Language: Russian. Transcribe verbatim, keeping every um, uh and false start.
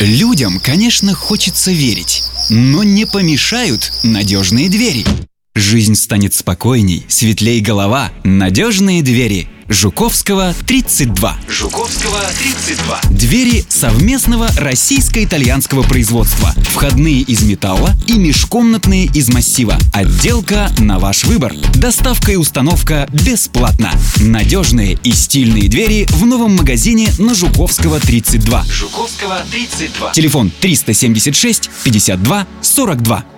Людям, конечно, хочется верить, но не помешают надежные двери. Жизнь станет спокойней, светлей голова. Надежные двери. Жуковского, тридцать два. Жуковского, тридцать два. Двери совместного российско-итальянского производства. Входные из металла и межкомнатные из массива. Отделка на ваш выбор. Доставка и установка бесплатно. Надежные и стильные двери в новом магазине на Жуковского, тридцать два. Жуковского, тридцать два. Телефон триста семьдесят шесть пятьдесят два сорок два.